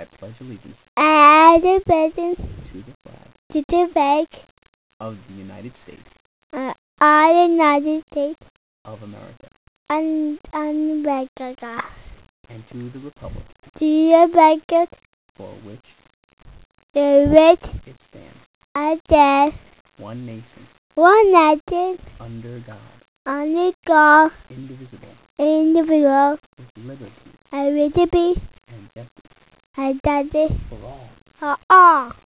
pledge allegiance I the present to the flag to the flag of the United States of the United States of America and America. and to the republic To the bracket, for which the red it stands, and the one nation, one nation, under God, under God, indivisible, individual, with liberty and liberty, and justice and justice for all. for all.